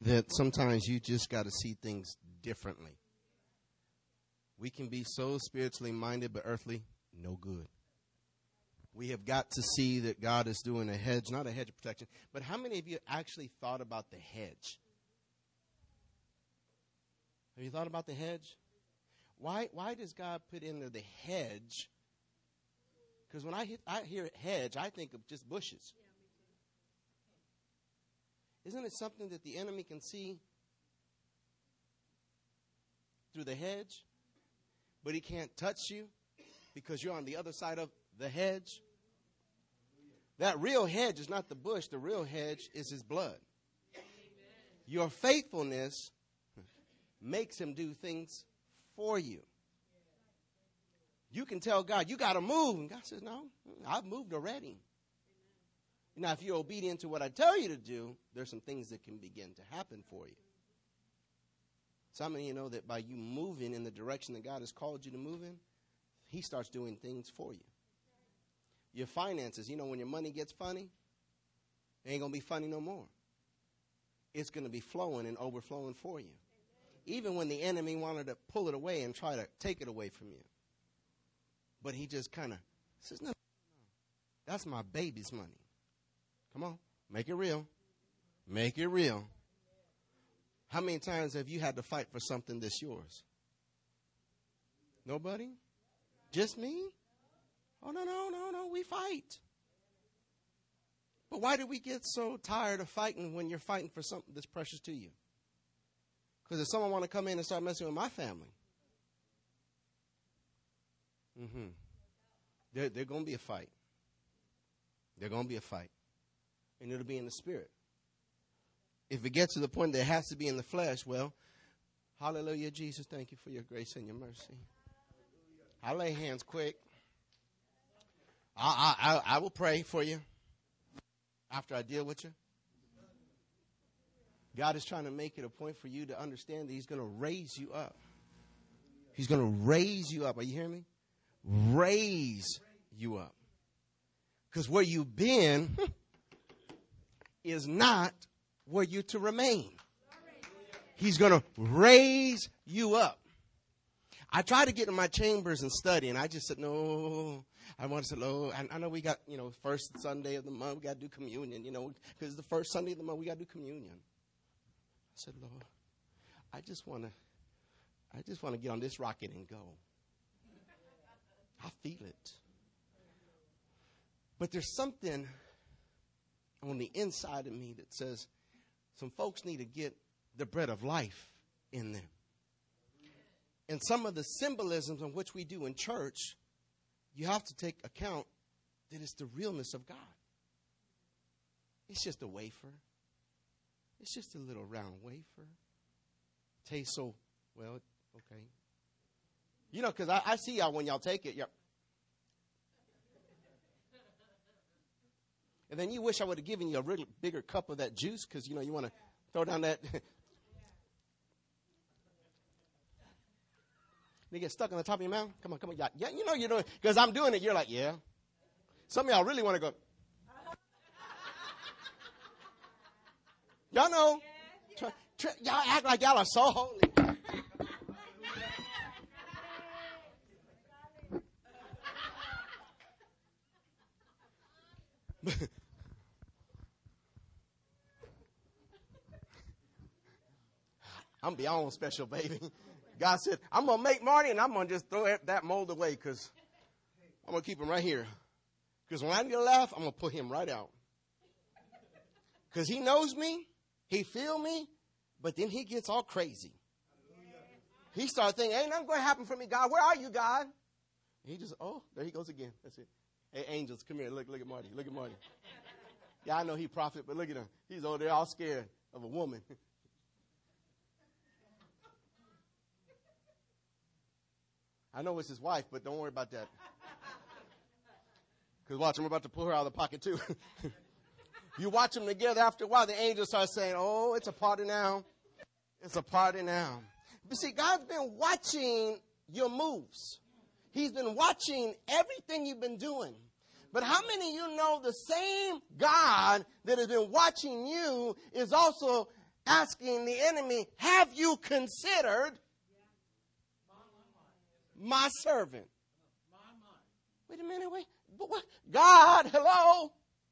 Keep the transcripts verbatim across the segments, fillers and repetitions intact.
that sometimes you just got to see things differently. We can be so spiritually minded, but earthly, no good. We have got to see that God is doing a hedge, not a hedge of protection. But how many of you actually thought about the hedge? Have you thought about the hedge? Why why does God put in there the hedge? Because when I, hit, I hear hedge, I think of just bushes. Isn't it something that the enemy can see through the hedge? But he can't touch you because you're on the other side of the hedge. That real hedge is not the bush. The real hedge is his blood. Your faithfulness makes him do things for you. You can tell God, you got to move. And God says, no, I've moved already. Now, if you're obedient to what I tell you to do, there's some things that can begin to happen for you. Some of you know that by you moving in the direction that God has called you to move in, he starts doing things for you. Your finances, you know, when your money gets funny, it ain't going to be funny no more. It's going to be flowing and overflowing for you. Even when the enemy wanted to pull it away and try to take it away from you. But he just kind of says, no, no, that's my baby's money. Come on, make it real. Make it real. How many times have you had to fight for something that's yours? Nobody? Just me? Oh, no, no, no, no, we fight. But why do we get so tired of fighting when you're fighting for something that's precious to you? Because if someone want to come in and start messing with my family, mm-hmm, there, there's going to be a fight. There's going to be a fight. And it'll be in the spirit. If it gets to the point that it has to be in the flesh, well, hallelujah, Jesus, thank you for your grace and your mercy. I'll lay hands quick. I, I, I will pray for you after I deal with you. God is trying to make it a point for you to understand that he's going to raise you up. He's going to raise you up. Are you hearing me? Raise you up. Because where you've been is not where you're to remain. He's going to raise you up. I tried to get in my chambers and study, and I just said, no, I want to say, oh, I, I know we got, you know, first Sunday of the month, we got to do communion, you know, because the first Sunday of the month, we got to do communion. I said, Lord, I just want to, I just want to get on this rocket and go. I feel it. But there's something on the inside of me that says some folks need to get the bread of life in them. And some of the symbolisms on which we do in church, you have to take account that it's the realness of God. It's just a wafer. It's just a little round wafer. Tastes so, well, okay. You know, because I, I see y'all when y'all take it. Y'all. And then you wish I would have given you a really bigger cup of that juice because, you know, you want to throw down that. They get stuck on the top of your mouth. Come on, come on. Yeah, yeah, you know you're doing it. Because I'm doing it. You're like, yeah. Some of y'all really want to go. Y'all know. Try, try, y'all act like y'all are so holy. I'm beyond special, baby. God said, I'm going to make Marty and I'm going to just throw that mold away because I'm going to keep him right here. Because when I need to laugh, I'm going to put him right out. Because he knows me, he feel me, but then he gets all crazy. He starts thinking, ain't nothing going to happen for me, God. Where are you, God? And he just, oh, there he goes again. That's it. Hey, angels, come here. Look, look at Marty. Look at Marty. Yeah, I know he prophet, but look at him. He's over there all scared of a woman. I know it's his wife, but don't worry about that. Because watch, I'm about to pull her out of the pocket too. You watch them together, after a while, the angels start saying, oh, it's a party now. It's a party now. But see, God's been watching your moves. He's been watching everything you've been doing. But how many of you know the same God that has been watching you is also asking the enemy, have you considered my servant? Wait a minute, wait. What? God, hello?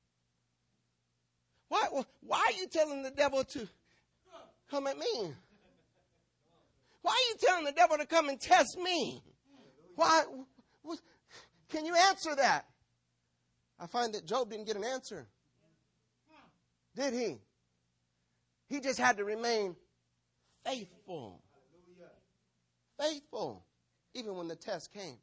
Why, why are you telling the devil to come at me? Why are you telling the devil to come and test me? Why? What, can you answer that? I find that Job didn't get an answer. Did he? He just had to remain faithful. Faithful. Even when the test came.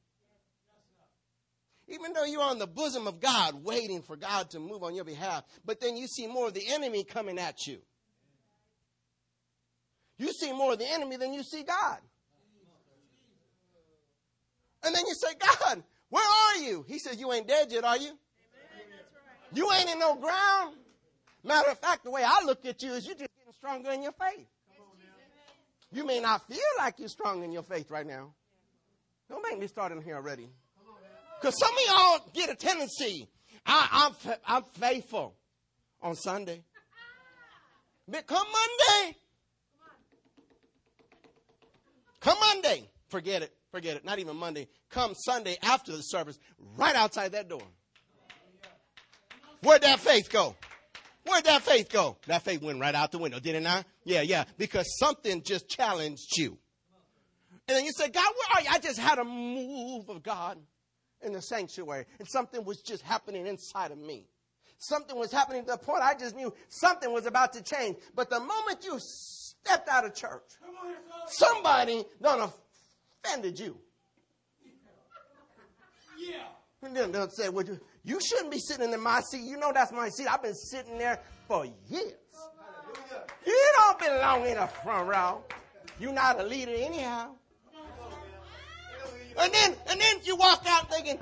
Even though you're on the bosom of God, waiting for God to move on your behalf, but then you see more of the enemy coming at you. You see more of the enemy than you see God. And then you say, God, where are you? He said, you ain't dead yet, are you? You ain't in no ground. Matter of fact, the way I look at you is you're just getting stronger in your faith. You may not feel like you're strong in your faith right now. Don't make me start in here already. Because some of y'all get a tendency. I, I'm, I'm faithful on Sunday. But come Monday. Come Monday. Forget it. Forget it. Not even Monday. Come Sunday after the service, right outside that door. Where'd that faith go? Where'd that faith go? That faith went right out the window, did it not? Yeah, yeah. Because something just challenged you. And then you say, God, where are you? I just had a move of God in the sanctuary. And something was just happening inside of me. Something was happening to the point I just knew something was about to change. But the moment you stepped out of church, somebody done offended you. Yeah. And then they'll say, well, you shouldn't be sitting in my seat. You know that's my seat. I've been sitting there for years. You don't belong in the front row. You're not a leader anyhow. And then, and then you walk out thinking,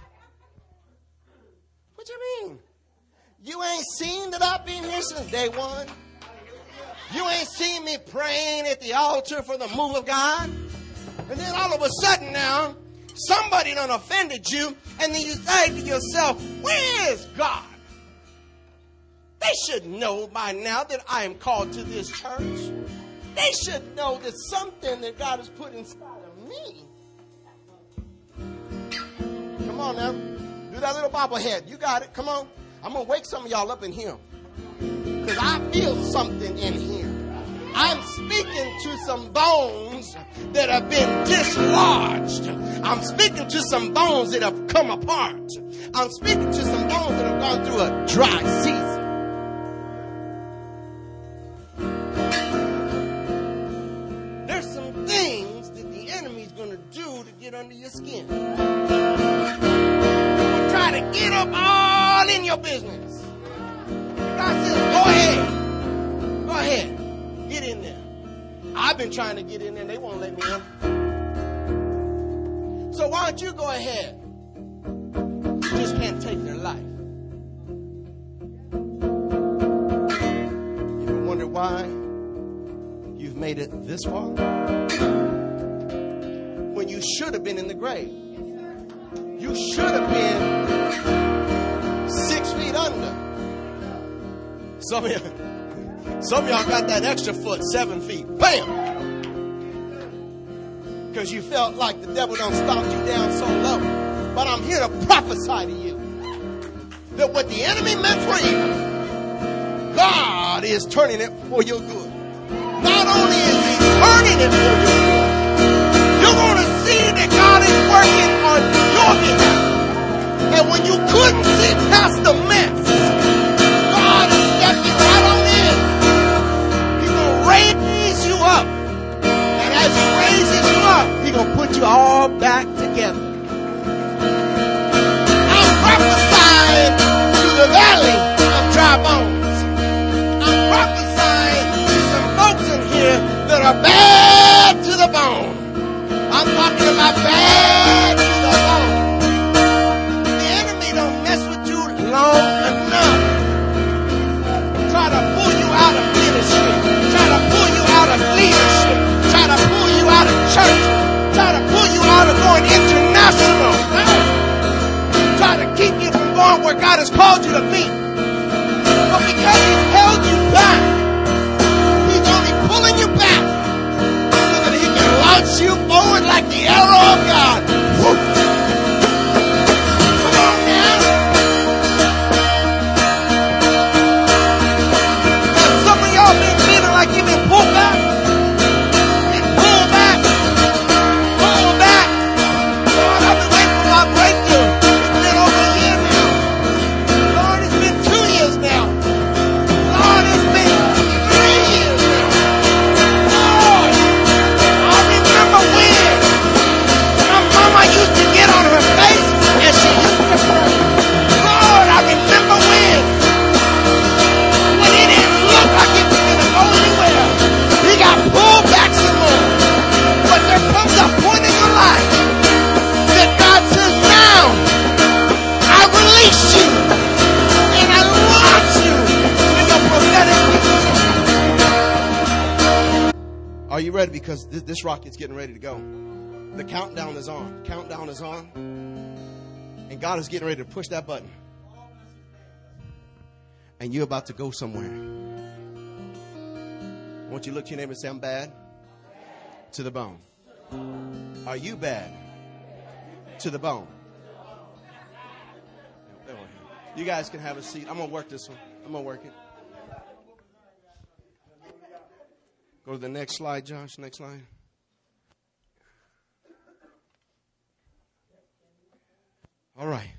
what you mean? You ain't seen that I've been here since day one? You ain't seen me praying at the altar for the move of God? And then all of a sudden now, somebody done offended you, and then you say to yourself, where is God? They should know by now that I am called to this church. They should know that something that God has put inside of me. Come on now. Do that little bobblehead. You got it. Come on. I'm going to wake some of y'all up in here. Because I feel something in here. I'm speaking to some bones that have been dislodged. I'm speaking to some bones that have come apart. I'm speaking to some bones that have gone through a dry season. There's some things that the enemy's going to do to get under your skin. He'll try to get up all in your business. God says, go ahead. Go ahead. Get in there. I've been trying to get in there. They won't let me in. So why don't you go ahead? You just can't take their life. You ever wonder why you've made it this far? When you should have been in the grave. You should have been six feet under. Some of you, some of y'all got that extra foot, seven feet. Bam! Because you felt like the devil done stomped you down so low. But I'm here to prophesy to you that what the enemy meant for evil, God is turning it for your good. Not only is he turning it for your good, you're going to see that God is working on your behalf. And when you couldn't see past the mess, God is stepping right on in. He's going to raise you up. And as he raises you up, he's going to put you all back together. I'm prophesying to the valley of dry bones. I'm prophesying to some folks in here that are bad to the bone. I'm talking about bad to the bone. The enemy don't mess with you long enough. Try to pull you out of ministry. Try to pull you out of leadership. Try to pull you out of church. Try to pull you out of going international. Try to keep you from going where God has called you to be. But because he's held you back, he's Are you ready? Because this, this rocket's getting ready to go. The countdown is on. Countdown is on. And God is getting ready to push that button. And you're about to go somewhere. I want you to look to your neighbor and say, I'm bad to the bone. Are you bad to the bone? You guys can have a seat. I'm going to work this one. I'm going to work it. Go to the next slide, Josh. Next slide. All right.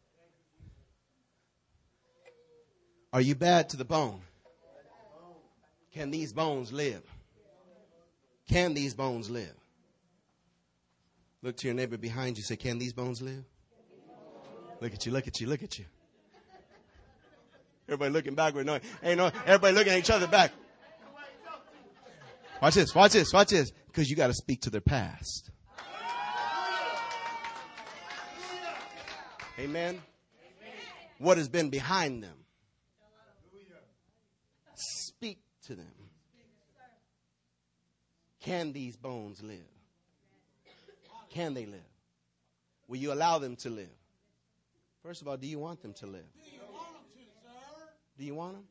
Are you bad to the bone? Can these bones live? Can these bones live? Look to your neighbor behind you. Say, can these bones live? Look at you, look at you, look at you. Everybody looking backward. No, ain't no, everybody looking at each other back. Watch this, watch this, watch this. Because you got to speak to their past. Amen. What has been behind them? Speak to them. Can these bones live? Can they live? Will you allow them to live? First of all, do you want them to live? Do you want them?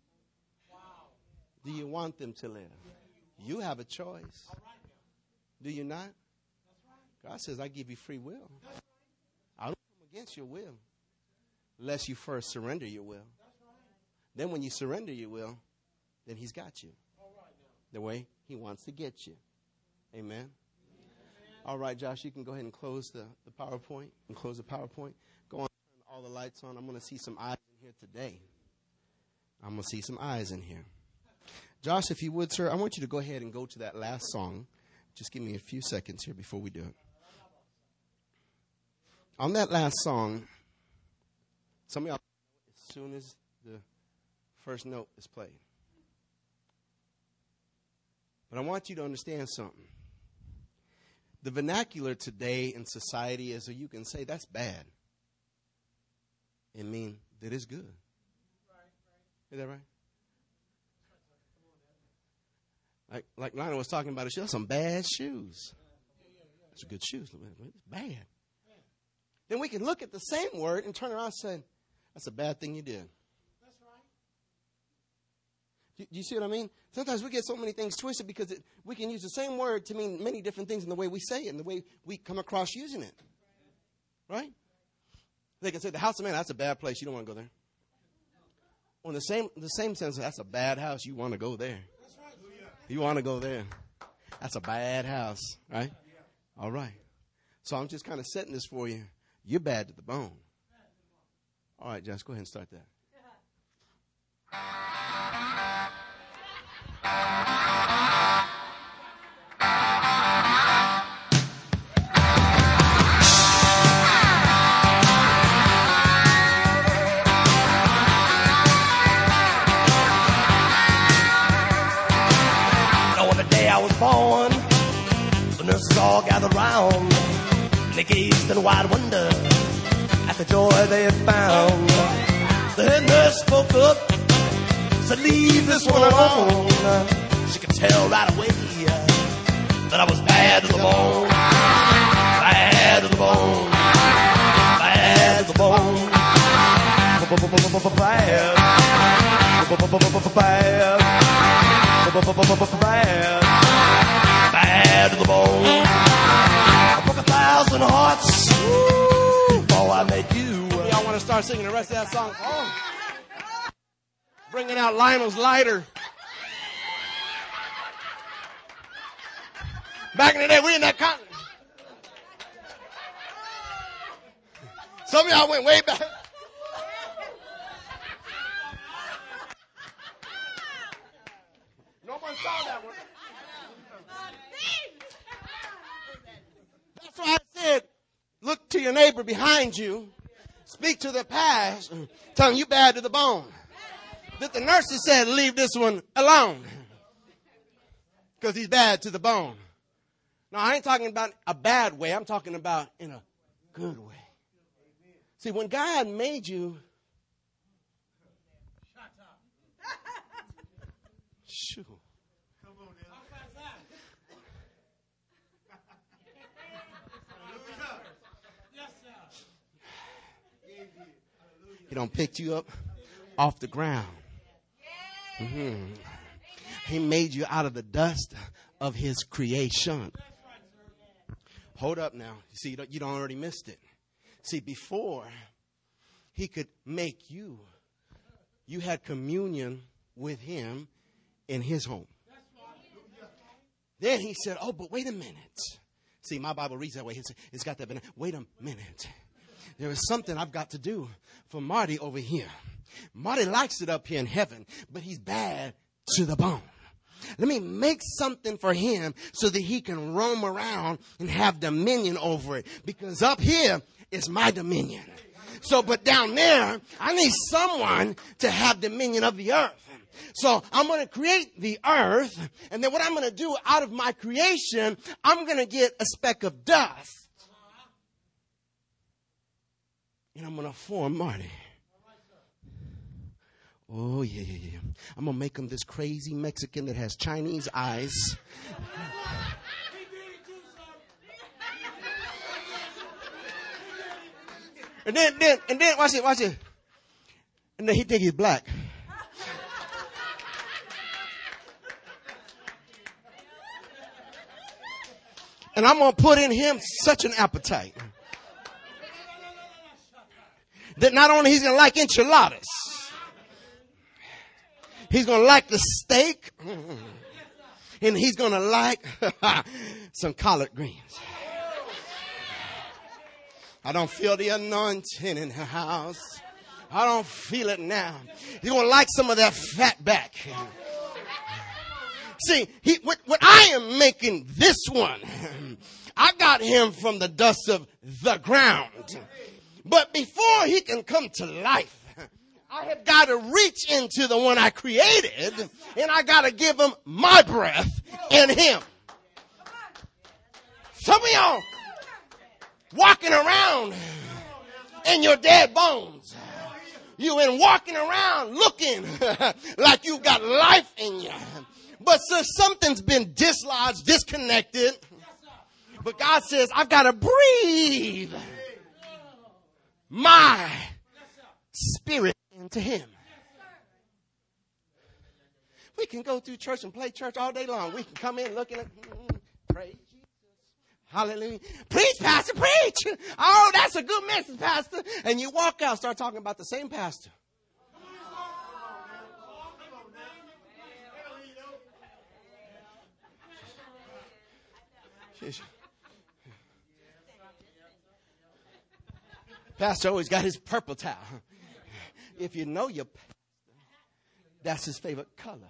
Do you want them to live? You have a choice. Do you not? God says, I give you free will. I don't come against your will unless you first surrender your will. Then when you surrender your will, then he's got you the way he wants to get you. Amen. All right, Josh, you can go ahead and close the, the PowerPoint and close the PowerPoint. Go on, turn all the lights on. I'm going to see some eyes in here today. I'm going to see some eyes in here. Josh, if you would, sir, I want you to go ahead and go to that last song. Just give me a few seconds here before we do it. On that last song, some of y'all, as soon as the first note is played. But I want you to understand something. The vernacular today in society is, so you can say that's bad. It means that it's good. Is that right? Like like Lionel was talking about, she has some bad shoes. Those are good shoes. It's bad. Then we can look at the same word and turn around and say, that's a bad thing you did. That's right. Do, do you see what I mean? Sometimes we get so many things twisted because it, we can use the same word to mean many different things in the way we say it and the way we come across using it. Right? They can say, the house of man, that's a bad place. You don't want to go there. Or in the same, the same sense, that's a bad house. You want to go there. You want to go there. That's a bad house, right? All right. So I'm just kind of setting this for you. You're bad to the bone. All right, Josh, go ahead and start that. Born, the nurses all gathered round. They gazed in wide wonder at the joy they had found. The head nurse spoke up, said, leave this one alone. She could tell right away that I was bad to the bone. Bad to the bone. Bad to the bone. Bad. Bad. Bad. Bad to the bone. I broke a thousand hearts before I met you. Y'all want to start singing the rest of that song? Oh. Bringing out Lionel's lighter. Back in the day, we in that continent. Some of y'all went way back. No one saw that one. That's why I said, look to your neighbor behind you. Speak to the past. Tell them you bad to the bone. That the nurses said, leave this one alone. Because he's bad to the bone. Now, I ain't talking about a bad way. I'm talking about in a good way. See, when God made you, shoo. He done picked you up off the ground. Mm-hmm. He made you out of the dust of his creation. Hold up now. See, you don't, you don't already missed it. See, before he could make you, you had communion with him in his home. Then he said, oh, but wait a minute. See, my Bible reads that way. It's, it's got that. Wait a minute. There is something I've got to do for Marty over here. Marty likes it up here in heaven, but he's bad to the bone. Let me make something for him so that he can roam around and have dominion over it. Because up here is my dominion. So, but down there, I need someone to have dominion of the earth. So I'm going to create the earth. And then what I'm going to do out of my creation, I'm going to get a speck of dust. And I'm going to form Marty. Oh, yeah, yeah, yeah. I'm going to make him this crazy Mexican that has Chinese eyes. And then, then, and then, watch it, watch it. And then he think he's black. And I'm going to put in him such an appetite that not only he's going to like enchiladas, he's going to like the steak, and he's going to like some collard greens. I don't feel the anointing in the house. I don't feel it now. He's going to like some of that fat back. See, he, what, what I am making this one, I got him from the dust of the ground. But before he can come to life, I have got to reach into the one I created, and I got to give him my breath in him. Some of y'all walking around in your dead bones. You've been walking around looking like you've got life in you. But so something's been dislodged, disconnected. But God says, I've got to breathe my spirit into him. We can go through church and play church all day long. We can come in looking at, mm, praise Jesus. Hallelujah. Preach, pastor, preach. Oh, that's a good message, pastor. And you walk out, start talking about the same pastor. Pastor always got his purple towel. If you know your pastor, that's his favorite color.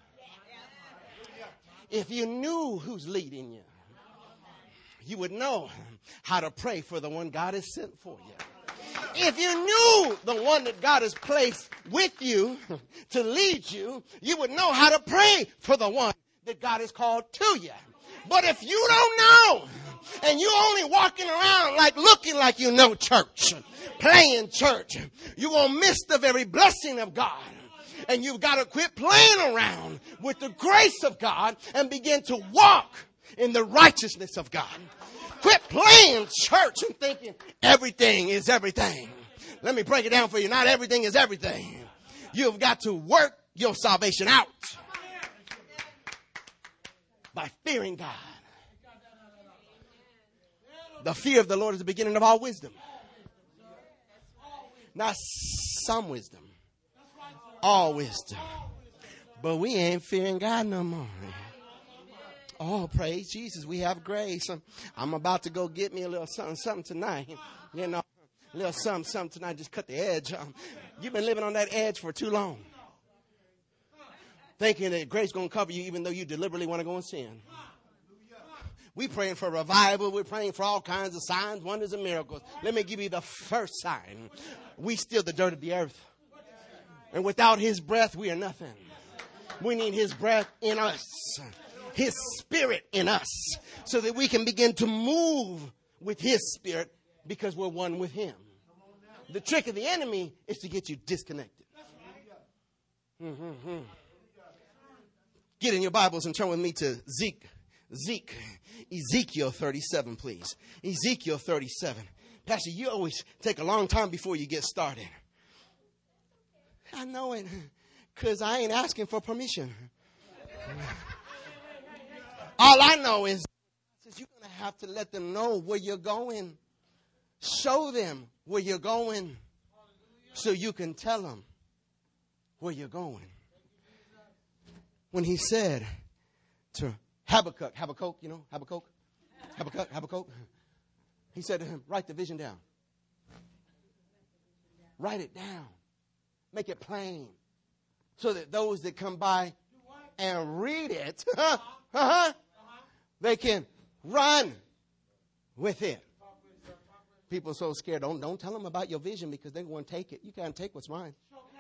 If you knew who's leading you, you would know how to pray for the one God has sent for you. If you knew the one that God has placed with you to lead you, you would know how to pray for the one that God has called to you. But if you don't know, and you're only walking around like looking like you know church, playing church, you're going to miss the very blessing of God. And you've got to quit playing around with the grace of God and begin to walk in the righteousness of God. Quit playing church and thinking everything is everything. Let me break it down for you. Not everything is everything. You've got to work your salvation out by fearing God. The fear of the Lord is the beginning of all wisdom. Not some wisdom. All wisdom. But we ain't fearing God no more. Oh, praise Jesus. We have grace. I'm, I'm about to go get me a little something, something tonight. You know, a little something, something tonight. Just cut the edge. Um, you've been living on that edge for too long. Thinking that grace is going to cover you even though you deliberately want to go and sin. We praying for revival. We're praying for all kinds of signs, wonders, and miracles. Let me give you the first sign. We steal the dirt of the earth. And without his breath, we are nothing. We need his breath in us. His spirit in us. So that we can begin to move with his spirit because we're one with him. The trick of the enemy is to get you disconnected. Mm-hmm. Get in your Bibles and turn with me to Zeke. Zeke. Ezekiel thirty-seven, please. Ezekiel thirty-seven. Pastor, you always take a long time before you get started. I know it because I ain't asking for permission. All I know is you're going to have to let them know where you're going. Show them where you're going so you can tell them where you're going. When he said to Habakkuk, Habakkuk, you know, Habakkuk, Habakkuk, Habakkuk, he said to him, write the vision down. Write it down. Make it plain so that those that come by and read it, uh-huh, they can run with it. People are so scared. Don't, don't tell them about your vision because they want to take it. You can't take what's mine.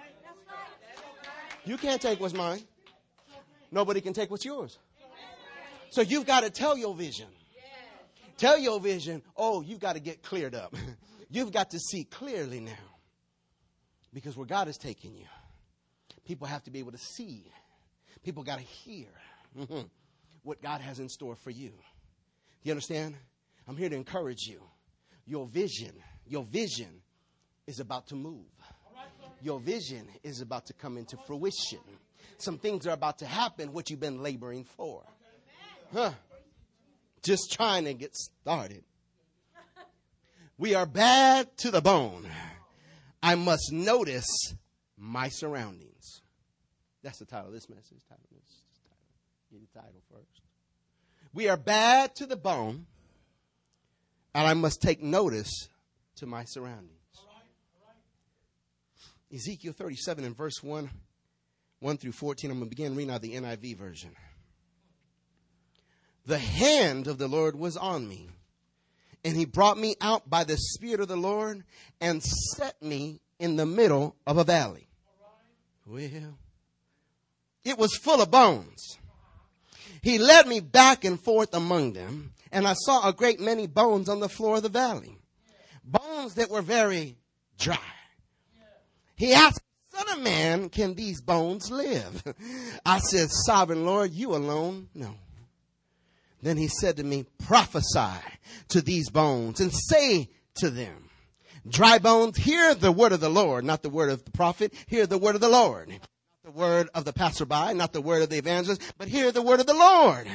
You can't take what's mine. Nobody can take what's yours. So you've got to tell your vision. Tell your vision. Oh, you've got to get cleared up. You've got to see clearly now. Because where God is taking you, people have to be able to see. People got to hear mm-hmm, what God has in store for you. You understand? I'm here to encourage you. Your vision, your vision is about to move. Your vision is about to come into fruition. Some things are about to happen, what you've been laboring for. Huh. Just trying to get started. We are bad to the bone. I must notice my surroundings. That's the title of this message. Title this. Get the title first. We are bad to the bone, and I must take notice to my surroundings. All right, all right. Ezekiel thirty-seven and verse one, one through fourteen. I'm going to begin reading out the N I V version. The hand of the Lord was on me, and he brought me out by the Spirit of the Lord and set me in the middle of a valley. Well, it was full of bones. He led me back and forth among them, and I saw a great many bones on the floor of the valley. Bones that were very dry. He asked, Son of man, can these bones live? I said, Sovereign Lord, you alone know. Then he said to me, prophesy to these bones and say to them, dry bones, hear the word of the Lord, not the word of the prophet, hear the word of the Lord. Not the word of the passerby, not the word of the evangelist, but hear the word of the Lord.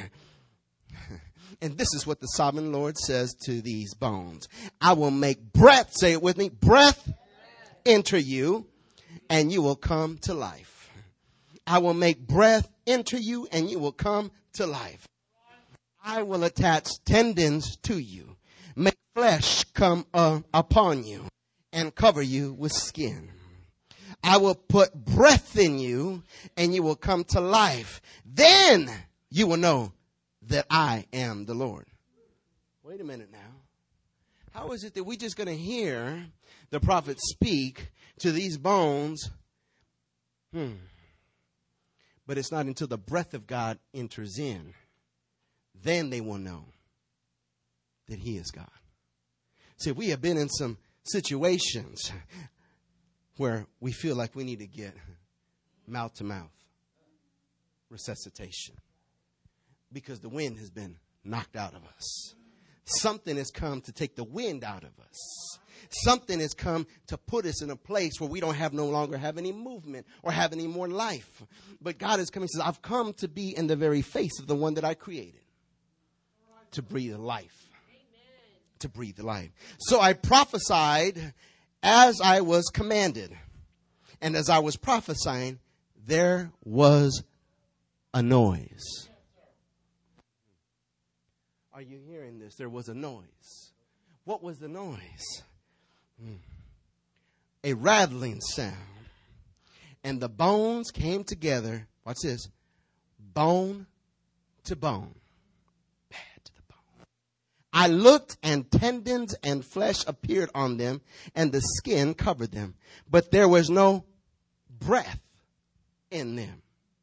And this is what the sovereign Lord says to these bones. I will make breath, say it with me, breath enter you, and you will come to life. I will make breath enter you, and you will come to life. I will attach tendons to you, make flesh come uh, upon you, and cover you with skin. I will put breath in you, and you will come to life. Then you will know that I am the Lord. Wait a minute now. How is it that we're just going to hear the prophet speak to these bones? Hmm. But it's not until the breath of God enters in. Then they will know that he is God. See, we have been in some situations where we feel like we need to get mouth to mouth resuscitation because the wind has been knocked out of us. Something has come to take the wind out of us. Something has come to put us in a place where we don't have no longer have any movement or have any more life. But God is coming and says, I've come to be in the very face of the one that I created. To breathe life. Amen. To breathe life. So I prophesied as I was commanded. And as I was prophesying, there was a noise. Are you hearing this? There was a noise. What was the noise? Hmm. A rattling sound. And the bones came together. Watch this. Bone to bone. I looked, and tendons and flesh appeared on them, and the skin covered them. But there was no breath in them.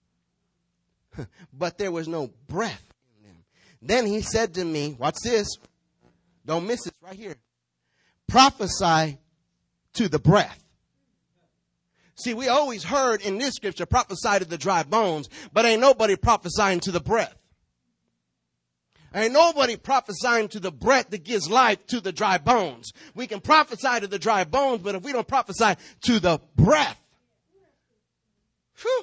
But there was no breath in them. Then he said to me, watch this. Don't miss this right here. Prophesy to the breath. See, we always heard in this scripture, prophesy to the dry bones, but ain't nobody prophesying to the breath. Ain't nobody prophesying to the breath that gives life to the dry bones. We can prophesy to the dry bones, but if we don't prophesy to the breath, Whew,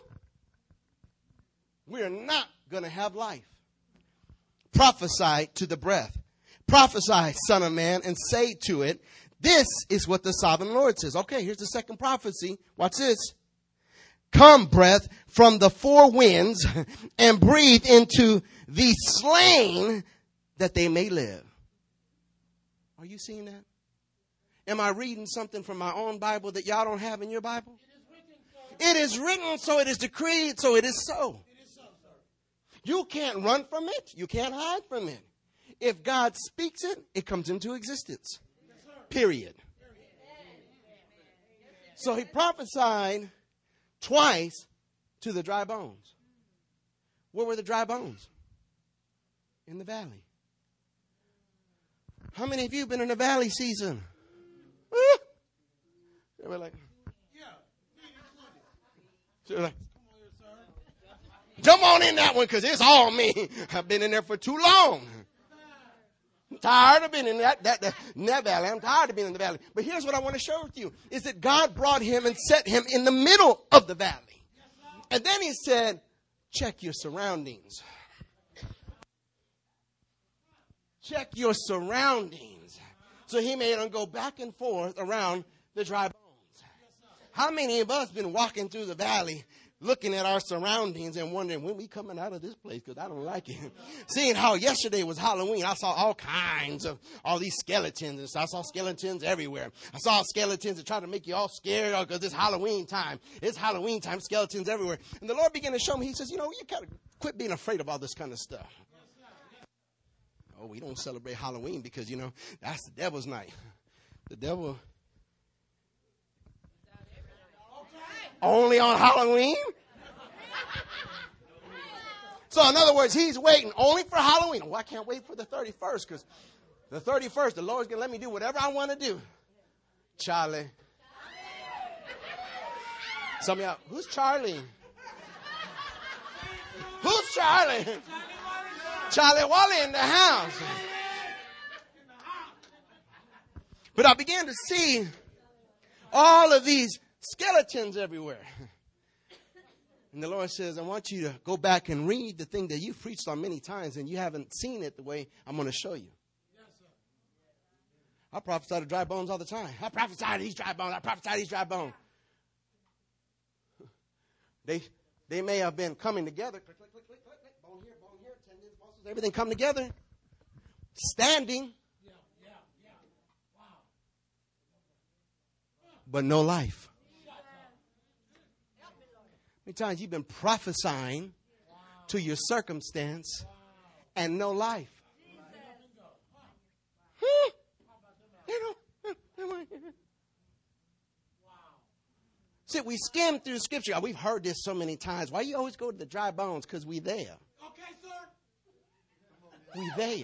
we're not going to have life. Prophesy to the breath. Prophesy, son of man, and say to it, this is what the sovereign Lord says. Okay, here's the second prophecy. Watch this. Come, breath, from the four winds and breathe into the slain that they may live. Are you seeing that? Am I reading something from my own Bible that y'all don't have in your Bible? It is written, so it is decreed, so it is so. You can't run from it. You can't hide from it. If God speaks it, it comes into existence. Period. So he prophesied twice to the dry bones. Where were the dry bones? In the valley. How many of you have been in the valley season? They were like, so like, jump on in that one because it's all me. I've been in there for too long. I'm tired of being in that, that, that, in that valley. I'm tired of being in the valley. But here's what I want to share with you, is that God brought him and set him in the middle of the valley. And then he said, check your surroundings. Check your surroundings. So he made him go back and forth around the dry bones. How many of us been walking through the valley looking at our surroundings and wondering when we coming out of this place because I don't like it. Seeing how yesterday was Halloween, I saw all kinds of all these skeletons. And so I saw skeletons everywhere. I saw skeletons that try to make you all scared because it's Halloween time. It's Halloween time, skeletons everywhere. And the Lord began to show me, he says, you know, you got to quit being afraid of all this kind of stuff. Oh, we don't celebrate Halloween because, you know, that's the devil's night. The devil... Only on Halloween? So in other words, he's waiting only for Halloween. Well, I can't wait for the thirty-first because the thirty-first, the Lord's going to let me do whatever I want to do. Charlie. Some of y'all, who's Charlie? Who's Charlie? Charlie Wally in the house. But I began to see all of these skeletons everywhere. And the Lord says, I want you to go back and read the thing that you've preached on many times and you haven't seen it the way I'm going to show you. Yes, sir. I prophesy to dry bones all the time. I prophesy to these dry bones. I prophesy to these dry bones. They they may have been coming together. Click, click, click, click, click, click. Bone here, bone here, tendons, muscles, everything come together. Standing. Yeah, yeah, yeah. Wow. But no life. How many times you've been prophesying wow. to your circumstance wow. and no life? Huh? You know, wow. See, we skim through Scripture. We've heard this so many times. Why you always go to the dry bones? Because we there. Okay, sir. We there.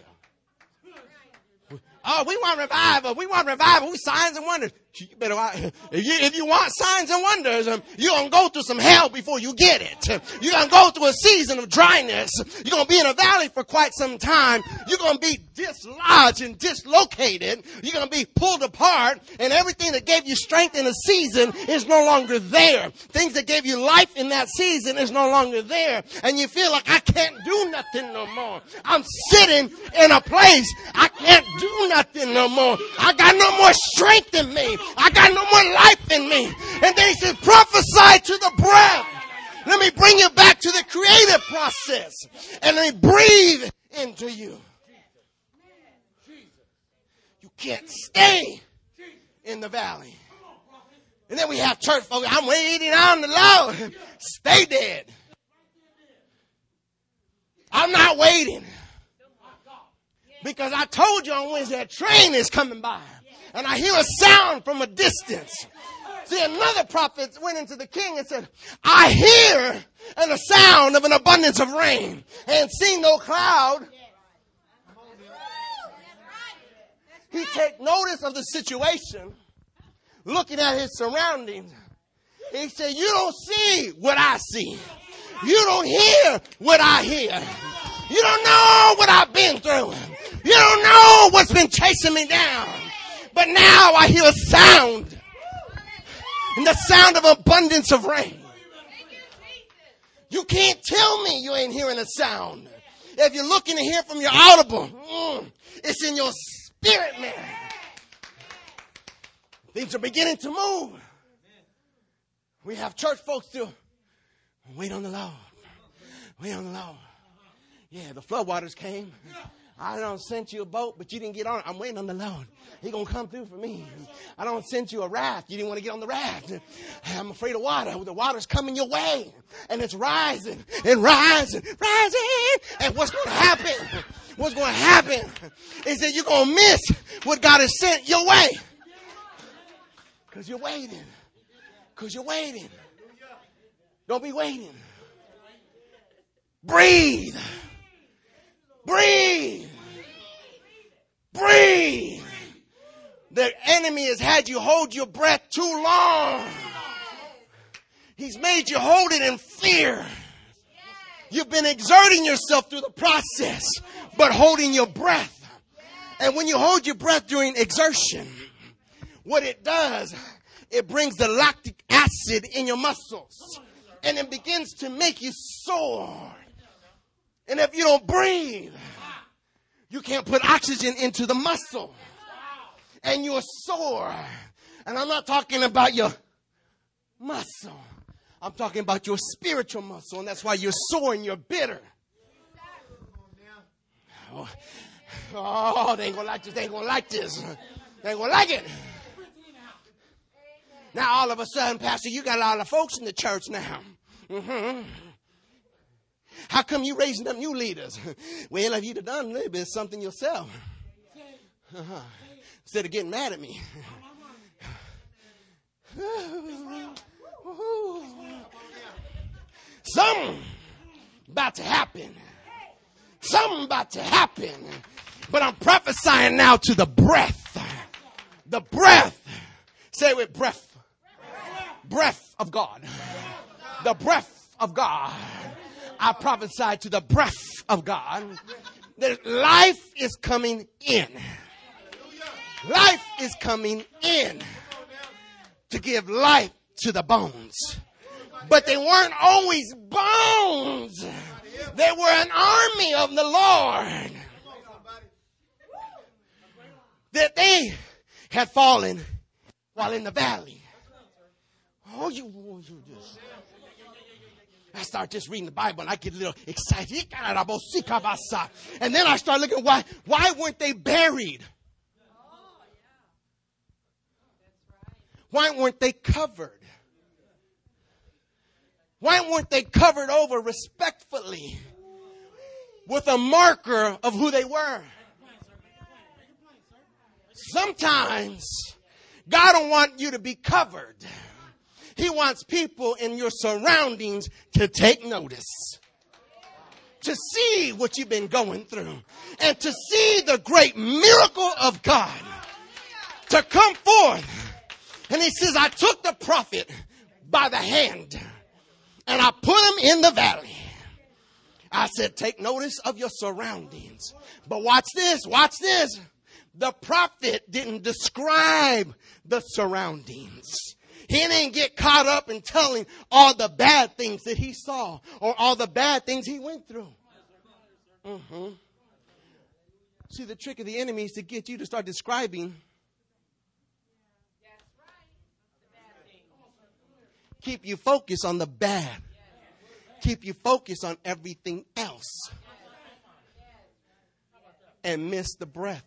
Oh, we want revival. We want revival. We signs and wonders. You better, if you, if you want signs and wonders, um, you're going to go through some hell before you get it. You're going to go through a season of dryness. You're going to be in a valley for quite some time. You're going to be dislodged and dislocated. You're going to be pulled apart, and everything that gave you strength in a season is no longer there. Things that gave you life in that season is no longer there. And you feel like I can't do nothing no more. I'm sitting in a place I can't do nothing no more. I got no more strength in me. I got no more life in me. And then he says, prophesy to the breath. Let me bring you back to the creative process. And let me breathe into you. You can't stay in the valley. And then we have church folks, I'm waiting on the Lord. Stay dead. I'm not waiting. Because I told you on Wednesday, a train is coming by. And I hear a sound from a distance. See, another prophet went into the king and said, I hear and the sound of an abundance of rain. And seen no cloud. He take notice of the situation, looking at his surroundings. He said, you don't see what I see. You don't hear what I hear. You don't know what I've been through. You don't know what's been chasing me down. But now I hear a sound. And the sound of abundance of rain. You can't tell me you ain't hearing a sound. If you're looking to hear from your audible, mm, it's in your spirit, man. Things are beginning to move. We have church folks still wait on the Lord. Wait on the Lord. Yeah, the floodwaters came. I don't send you a boat, but you didn't get on it. I'm waiting on the Lord. He's going to come through for me. I don't send you a raft. You didn't want to get on the raft. I'm afraid of water. The water's coming your way. And it's rising and rising, rising. And what's going to happen? What's going to happen is that you're going to miss what God has sent your way. Because you're waiting. Because you're waiting. Don't be waiting. Breathe. Breathe. Breathe. The enemy has had you hold your breath too long. He's made you hold it in fear. You've been exerting yourself through the process, but holding your breath. And when you hold your breath during exertion, what it does, it brings the lactic acid in your muscles. And it begins to make you sore. And if you don't breathe, you can't put oxygen into the muscle. And you're sore. And I'm not talking about your muscle. I'm talking about your spiritual muscle. And that's why you're sore and you're bitter. Oh, oh they ain't going to like this. They ain't going to like this. They ain't going to like it. Now, all of a sudden, Pastor, you got a lot of folks in the church now. Mm-hmm. How come you raising up new leaders? Well, if you'd have done a little bit of something yourself. Uh-huh. Instead of getting mad at me. Something about to happen. Something about to happen. But I'm prophesying now to the breath. The breath. Say it with breath. Breath of God. The breath of God. I prophesy to the breath of God that life is coming in. Life is coming in to give life to the bones. But they weren't always bones. They were an army of the Lord. That they had fallen while in the valley. Oh, you, you just. I start just reading the Bible and I get a little excited. And then I start looking, why, why weren't they buried? Why weren't they covered? Why weren't they covered over respectfully with a marker of who they were? Sometimes God don't want you to be covered. He wants people in your surroundings to take notice. To see what you've been going through. And to see the great miracle of God. To come forth. And he says, I took the prophet by the hand and I put him in the valley. I said, take notice of your surroundings. But watch this, watch this. The prophet didn't describe the surroundings. He didn't get caught up in telling all the bad things that he saw or all the bad things he went through. Mm-hmm. See, the trick of the enemy is to get you to start describing. Keep you focused on the bad. Keep you focused on everything else. And miss the breath.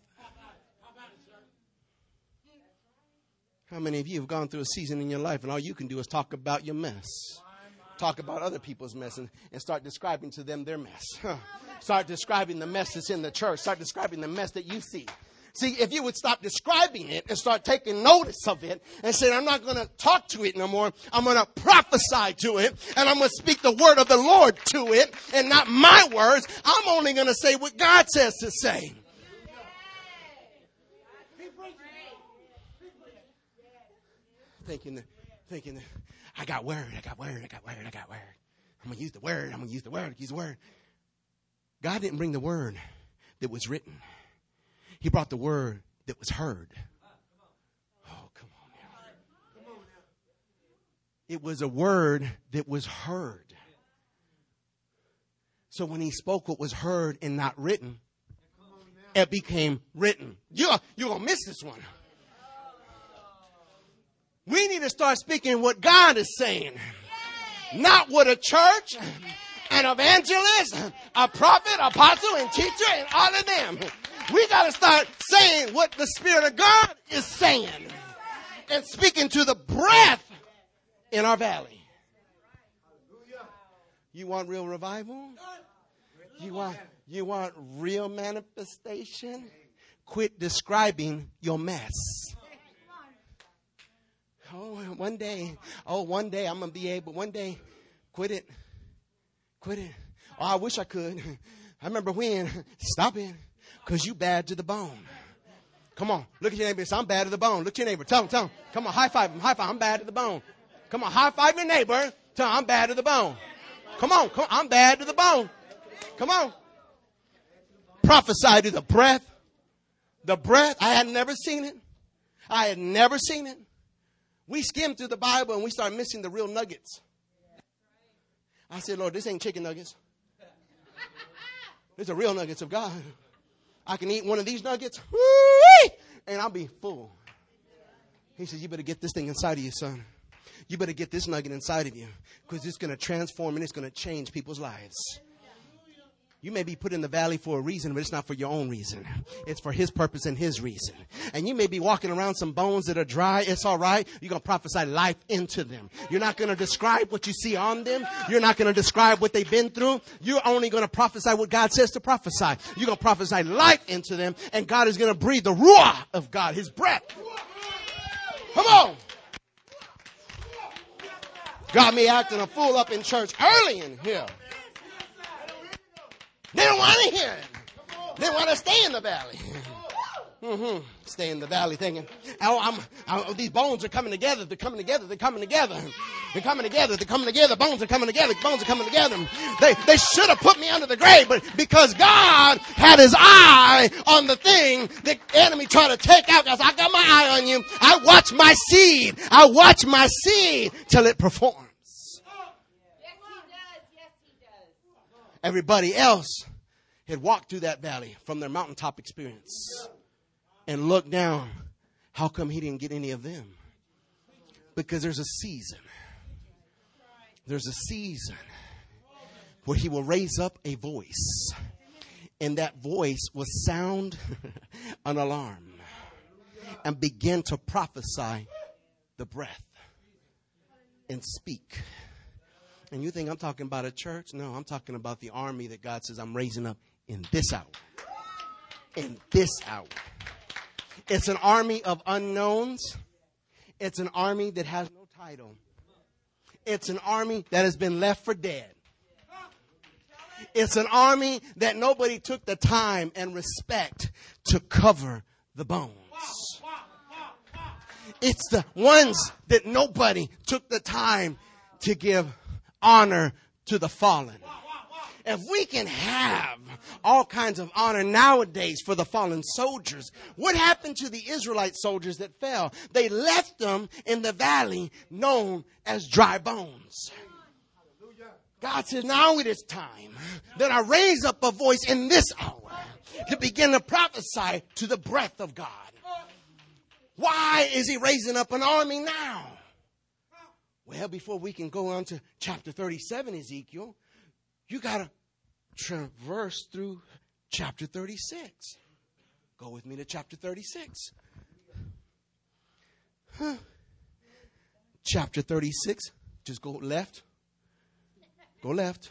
How many of you have gone through a season in your life and all you can do is talk about your mess? Talk about other people's mess and, and start describing to them their mess. Huh. Start describing the mess that's in the church. Start describing the mess that you see. See, if you would stop describing it and start taking notice of it and say, I'm not going to talk to it no more. I'm going to prophesy to it and I'm going to speak the word of the Lord to it and not my words. I'm only going to say what God says to say. Thinking, thinking, I got word, I got word, I got word, I got word. I'm going to use the word, I'm going to use the word, use the word. God didn't bring the word that was written. He brought the word that was heard. Oh, come on now. It was a word that was heard. So when he spoke what was heard and not written, it became written. You're, you're going to miss this one. We need to start speaking what God is saying. Not what a church, an evangelist, a prophet, apostle, and teacher, and all of them. We got to start saying what the Spirit of God is saying. And speaking to the breath in our valley. You want real revival? You want, you want real manifestation? Quit describing your mess. Oh, one day, oh, one day I'm going to be able, one day, quit it. Quit it. Oh, I wish I could. I remember when. Stop it. Because you bad to the bone. Come on. Look at your neighbor and say, I'm bad to the bone. Look at your neighbor. Tell him, tell him. Come on, high five him. High five. I'm bad to the bone. Come on, high five your neighbor. Tell him, I'm bad to the bone. Come on, come on. I'm bad to the bone. Come on. Prophesy to the breath. The breath. I had never seen it. I had never seen it. We skimmed through the Bible and we started missing the real nuggets. I said, Lord, this ain't chicken nuggets. These are real nuggets of God. I can eat one of these nuggets and I'll be full. He said, you better get this thing inside of you, son. You better get this nugget inside of you because it's going to transform and it's going to change people's lives. You may be put in the valley for a reason, but it's not for your own reason. It's for his purpose and his reason. And you may be walking around some bones that are dry. It's all right. You're going to prophesy life into them. You're not going to describe what you see on them. You're not going to describe what they've been through. You're only going to prophesy what God says to prophesy. You're going to prophesy life into them. And God is going to breathe the ruah of God, his breath. Come on. Got me acting a fool up in church early in here. They don't want to hear it. They want to stay in the valley. Mm-hmm. Stay in the valley thinking, oh, I'm, I'm, these bones are coming together. They're coming together. They're coming together. They're coming together. They're coming together. Bones are coming together. Bones are coming together. They, they should have put me under the grave, but because God had his eye on the thing the enemy tried to take out, because I got my eye on you. I watch my seed. I watch my seed till it performs. Everybody else had walked through that valley from their mountaintop experience and looked down. How come he didn't get any of them? Because there's a season. There's a season where he will raise up a voice. And that voice will sound an alarm and begin to prophesy the breath and speak. And you think I'm talking about a church? No, I'm talking about the army that God says I'm raising up in this hour. In this hour. It's an army of unknowns. It's an army that has no title. It's an army that has been left for dead. It's an army that nobody took the time and respect to cover the bones. It's the ones that nobody took the time to give honor to the fallen. If we can have all kinds of honor nowadays for the fallen soldiers, what happened to the Israelite soldiers that fell? They left them in the valley known as dry bones. God says, now it is time that I raise up a voice in this hour to begin to prophesy to the breath of God. Why is he raising up an army now? Well, before we can go on to chapter thirty-seven, Ezekiel, you got to traverse through chapter thirty-six. Go with me to chapter thirty-six. Huh. Chapter thirty-six. Just go left. Go left.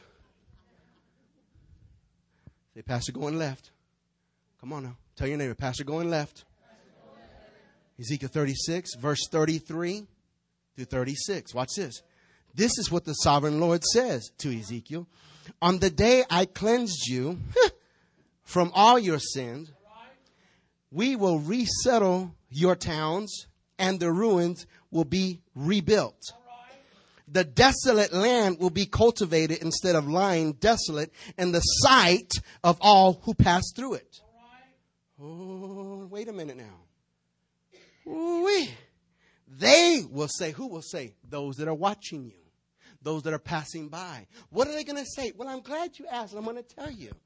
Say, Pastor, going left. Come on now. Tell your neighbor, Pastor, going left. Ezekiel thirty-six, verse thirty-three. Through thirty-six. Watch this. This is what the sovereign Lord says to Ezekiel. On the day I cleansed you from all your sins, we will resettle your towns and the ruins will be rebuilt. The desolate land will be cultivated instead of lying desolate in the sight of all who pass through it. Oh, wait a minute now. Ooh-wee. They will say, who will say? Those that are watching you. those that are passing by. What are they going to say? Well, I'm glad you asked, and I'm going to tell you.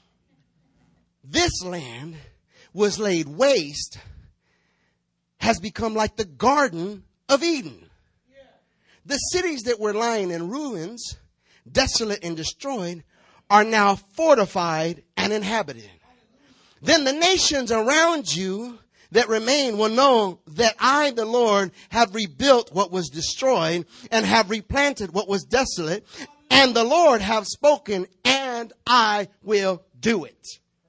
This land was laid waste, has become like the Garden of Eden. The cities that were lying in ruins, desolate and destroyed, are now fortified and inhabited. Then the nations around you that remain will know that I, the Lord, have rebuilt what was destroyed and have replanted what was desolate. And the Lord have spoken, and I will do it.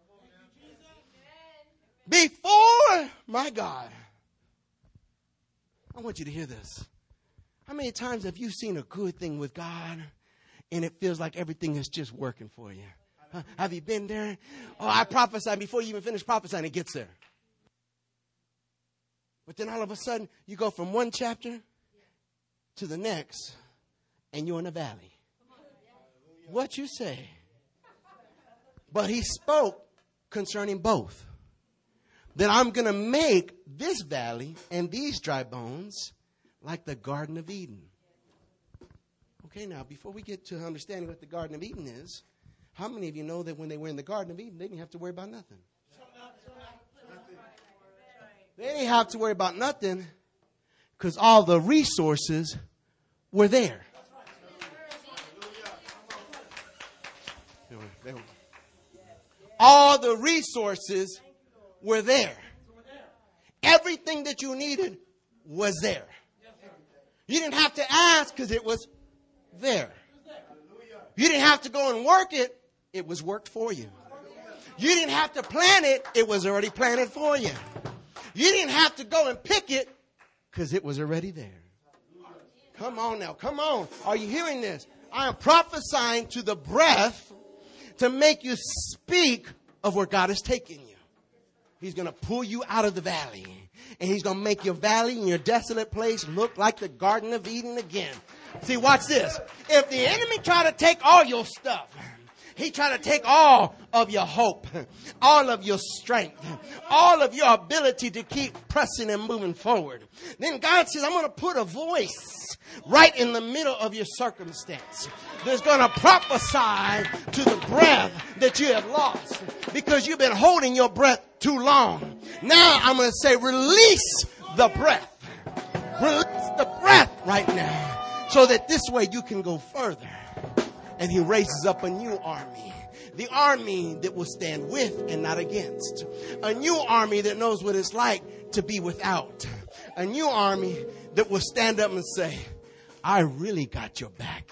Before, my God, I want you to hear this. How many times have you seen a good thing with God and it feels like everything is just working for you? Huh? Have you been there? Oh, I prophesied before you even finish prophesying, it gets there. But then all of a sudden, you go from one chapter to the next, and you're in a valley. What you say? But he spoke concerning both. That I'm going to make this valley and these dry bones like the Garden of Eden. Okay, now, before we get to understanding what the Garden of Eden is, how many of you know that when they were in the Garden of Eden, they didn't have to worry about nothing? They didn't have to worry about nothing because all the resources were there. All the resources were there. Everything that you needed was there. You didn't have to ask because it was there. You didn't have to go and work it. It was worked for you. You didn't have to plant it. It was already planted for you. You didn't have to go and pick it because it was already there. Come on now. Come on. Are you hearing this? I am prophesying to the breath to make you speak of where God is taking you. He's going to pull you out of the valley. And he's going to make your valley and your desolate place look like the Garden of Eden again. See, watch this. If the enemy try to take all your stuff, he try to take all of your hope, all of your strength, all of your ability to keep pressing and moving forward. Then God says, I'm going to put a voice right in the middle of your circumstance that's going to prophesy to the breath that you have lost because you've been holding your breath too long. Now I'm going to say, release the breath. Release the breath right now so that this way you can go further. And he raises up a new army. The army that will stand with and not against. A new army that knows what it's like to be without. A new army that will stand up and say, I really got your back.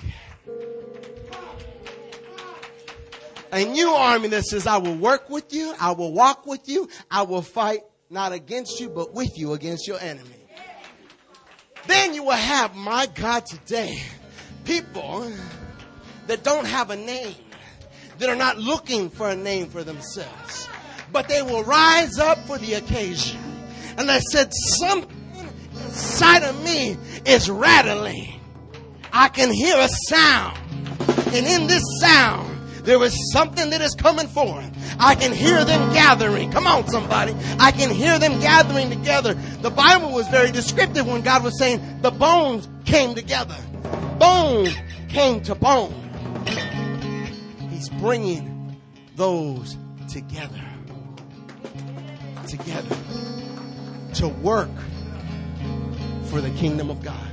A new army that says, I will work with you. I will walk with you. I will fight not against you, but with you against your enemy. Then you will have, my God, today, people that don't have a name, that are not looking for a name for themselves, but they will rise up for the occasion. And they said, something inside of me is rattling. I can hear a sound. And in this sound, there is something that is coming forth. I can hear them gathering. Come on, somebody. I can hear them gathering together. The Bible was very descriptive when God was saying the bones came together. Bone came to bone. He's bringing those together. Together. To work for the kingdom of God.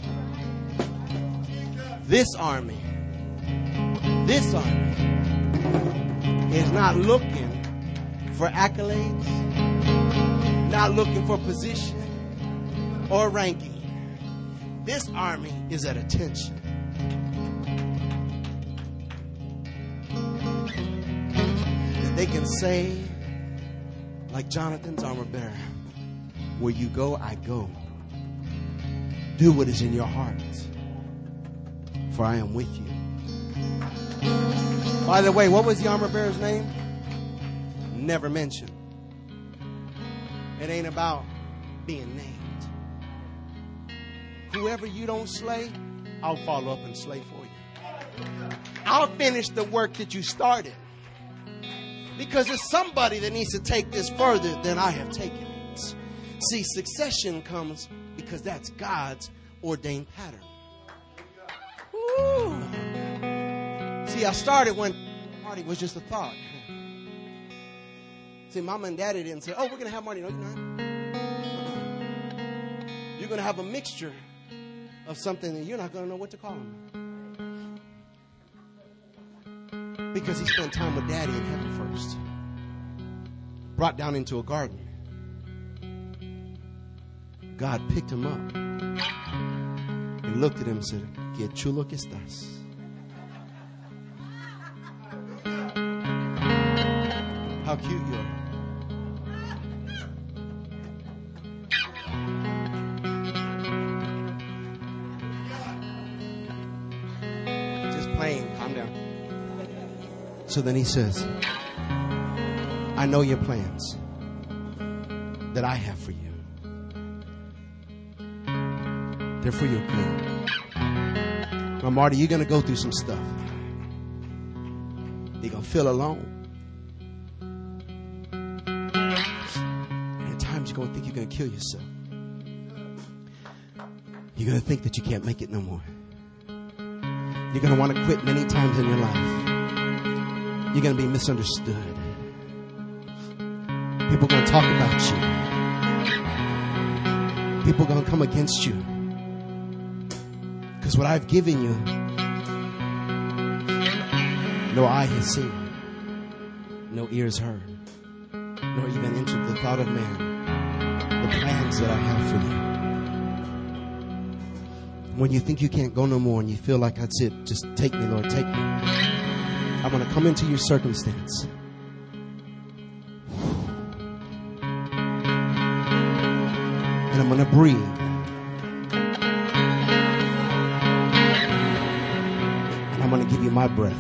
This army. This army is not looking for accolades, not looking for position or ranking. This army is at attention. That they can say, like Jonathan's armor bearer, where you go, I go. Do what is in your heart, for I am with you. By the way, what was the armor bearer's name? Never mentioned. It ain't about being named. Whoever you don't slay, I'll follow up and slay for you. I'll finish the work that you started. Because there's somebody that needs to take this further than I have taken it. See, succession comes because that's God's ordained pattern. See, I started when Marty was just a thought. See, Mama and Daddy didn't say, oh, we're going to have Marty. No, you're not. You're going to have a mixture of something and you're not going to know what to call him. Because he spent time with Daddy in heaven first. Brought down into a garden. God picked him up. He looked at him and said, "Qué chulo que estás." How cute you are. Just playing. Calm down. So then he says, I know your plans that I have for you. They're for your good. Now, Marty, you're going to go through some stuff. You're going to feel alone. And at times you're going to think you're going to kill yourself. You're going to think that you can't make it no more. You're going to want to quit many times in your life. You're going to be misunderstood. People are going to talk about you. People are going to come against you. Because what I've given you, no eye has seen, no ears heard, nor even entered the thought of man, the plans that I have for you. When you think you can't go no more and you feel like that's it, just take me, Lord, take me. I'm going to come into your circumstance. And I'm going to breathe. And I'm going to give you my breath.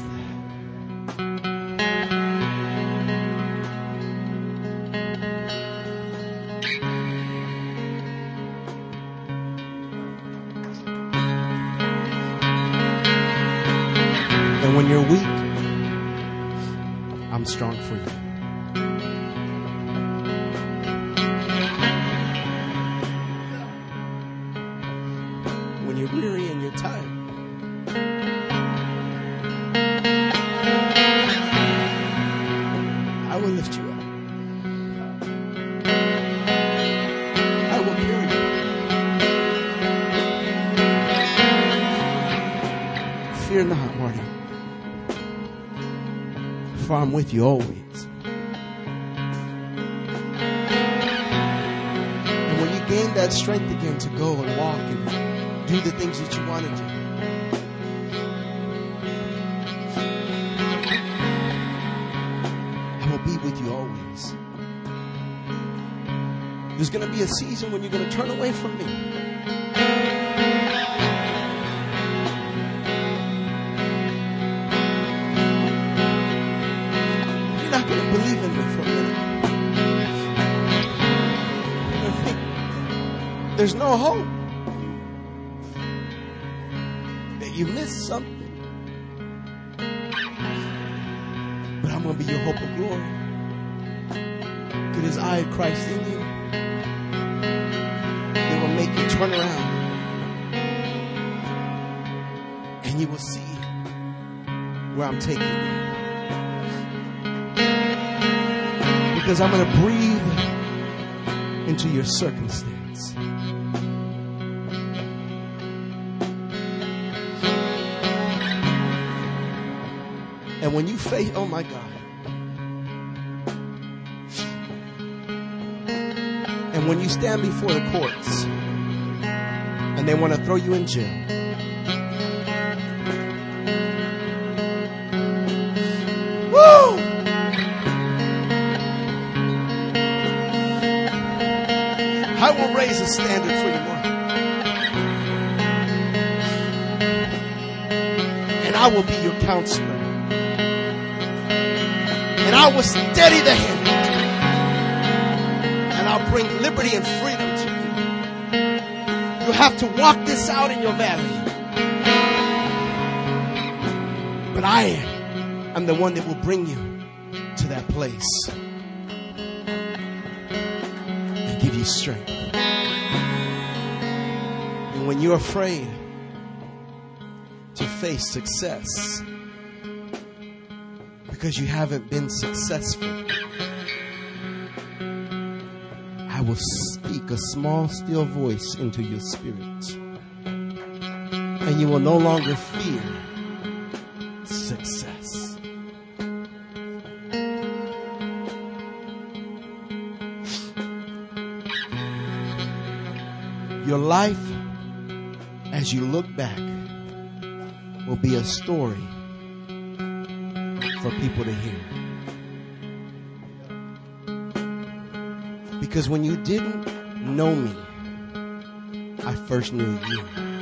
And when you're weak, I'm strong for you. When you're weary and you're tired, I will lift you up. I will carry you. Fear not, Marty. For I'm with you always. And when you gain that strength again to go and walk and do the things that you want to do, I will be with you always. There's going to be a season when you're going to turn away from me. Believe in me for a minute. I think there's no hope. That you missed something. But I'm going to be your hope of glory. It is I, Christ in you, that will make you turn around. And you will see where I'm taking you. Because I'm going to breathe into your circumstance. And when you face, oh my God. And when you stand before the courts and they want to throw you in jail, woo! I will raise a standard for you, Lord. And I will be your counselor. And I will steady the hand. And I'll bring liberty and freedom to you. You have to walk this out in your valley. But I am the one that will bring you to that place. And give you strength. And when you're afraid to face success, because you haven't been successful, I will speak a small, still voice into your spirit. And you will no longer fear success. Your life, as you look back, will be a story for people to hear. Because when you didn't know me, I first knew you.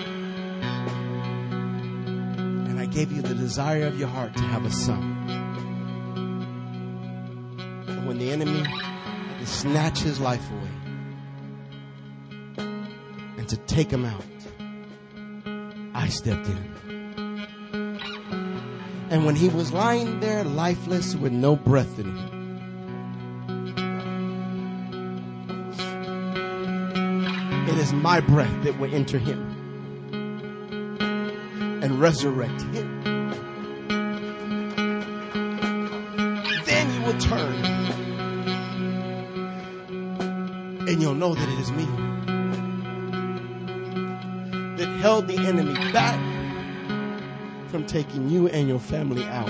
And I gave you the desire of your heart to have a son. And when the enemy had to snatch his life away and to take him out, I stepped in. And when he was lying there lifeless with no breath in him, it is my breath that will enter him and resurrect him. Then you will turn and you'll know that it is me that held the enemy back from taking you and your family out.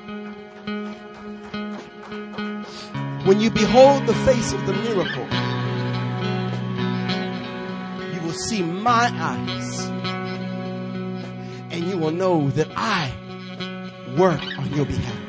When you behold the face of the miracle, you will see my eyes, and you will know that I work on your behalf.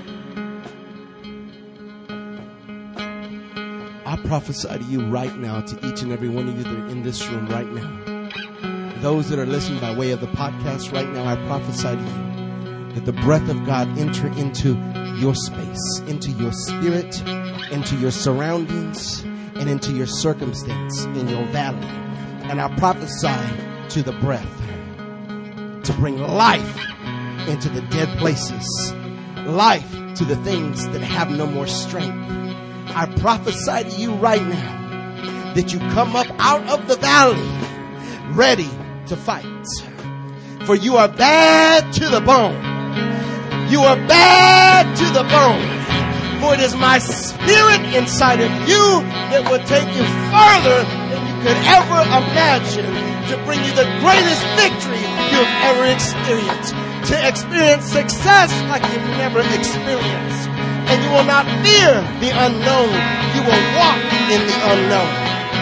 I prophesy to you right now, to each and every one of you that are in this room right now. Those that are listening by way of the podcast right now, I prophesy to you that the breath of God enter into your space, into your spirit, into your surroundings, and into your circumstance in your valley. And I prophesy to the breath to bring life into the dead places, life to the things that have no more strength. I prophesy to you right now that you come up out of the valley ready to fight. For you are bad to the bone. You are bad to the bone. For it is my spirit inside of you that will take you further than you could ever imagine, to bring you the greatest victory you've ever experienced, to experience success like you've never experienced. And you will not fear the unknown. You will walk in the unknown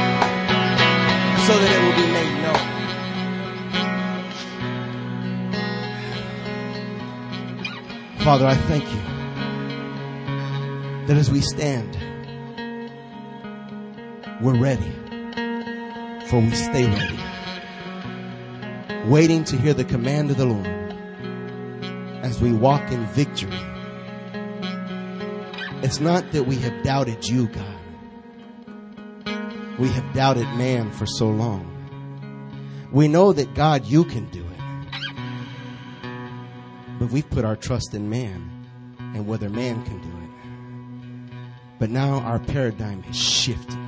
so that it will be made known. Father, I thank you that as we stand, we're ready, for we stay ready, waiting to hear the command of the Lord as we walk in victory. It's not that we have doubted you, God. We have doubted man for so long. We know that, God, you can do it. But we've put our trust in man and whether man can do it. But now our paradigm has shifted.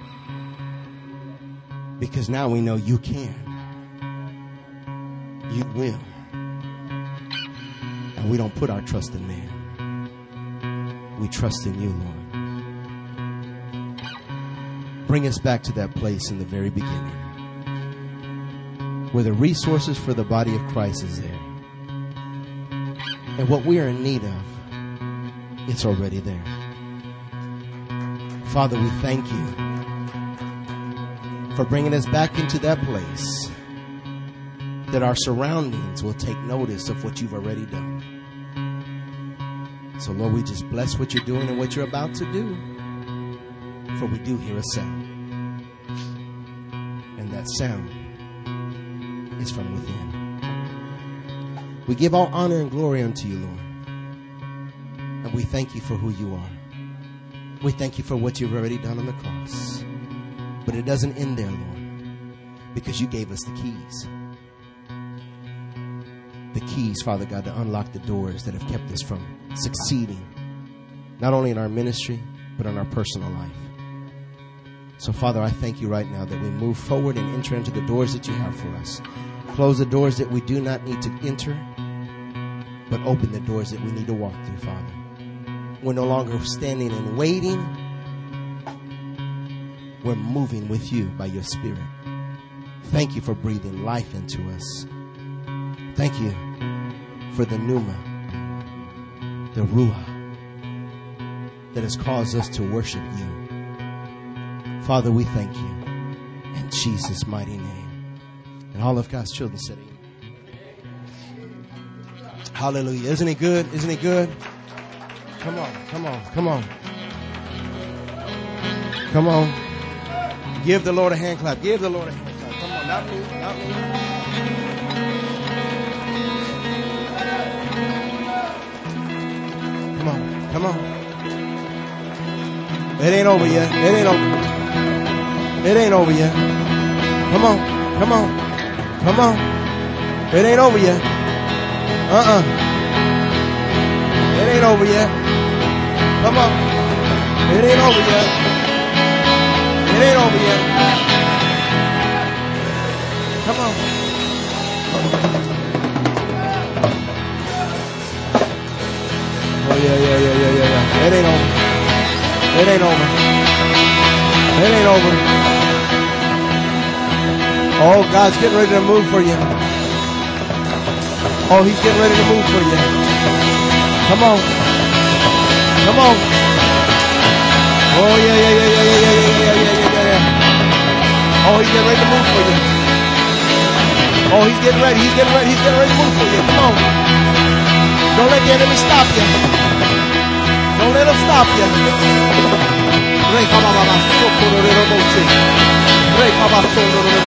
Because now we know you can. You will. And we don't put our trust in man. We trust in you, Lord. Bring us back to that place in the very beginning, where the resources for the body of Christ is there. And what we are in need of, it's already there. Father, we thank you for bringing us back into that place, that our surroundings will take notice of what you've already done. So, Lord, we just bless what you're doing and what you're about to do, for we do hear a sound. And that sound is from within. We give all honor and glory unto you, Lord. And we thank you for who you are. We thank you for what you've already done on the cross. But it doesn't end there, Lord, because you gave us the keys. The keys, Father God, to unlock the doors that have kept us from succeeding, not only in our ministry, but in our personal life. So, Father, I thank you right now that we move forward and enter into the doors that you have for us. Close the doors that we do not need to enter, but open the doors that we need to walk through, Father. We're no longer standing and waiting. We're moving with you by your Spirit. Thank you for breathing life into us. Thank you for the pneuma, the ruah, that has caused us to worship you. Father, we thank you in Jesus' mighty name. And all of God's children said amen. Hallelujah. Isn't he good? Isn't he good? Come on, come on, come on. Come on. Give the Lord a hand clap. Give the Lord a hand clap. Come on, not me, not me. Come on, come on. It ain't over yet. It ain't over. It ain't over yet. Come on, come on, come on. It ain't over yet. Uh-uh. It ain't over yet. Come on. It ain't over yet. It ain't over yet. Come on. Oh, yeah, yeah, yeah, yeah, yeah, yeah. It ain't over. It ain't over. It ain't over. Oh, God's getting ready to move for you. Oh, he's getting ready to move for you. Come on. Come on. Oh, yeah, yeah, yeah, yeah, yeah, yeah, yeah, yeah, yeah, yeah, yeah. Oh, he's getting ready to move for you. Oh, he's getting ready. He's getting ready. He's getting ready to move for you. Come on. Don't let the enemy stop you. Don't let him stop you. Rey,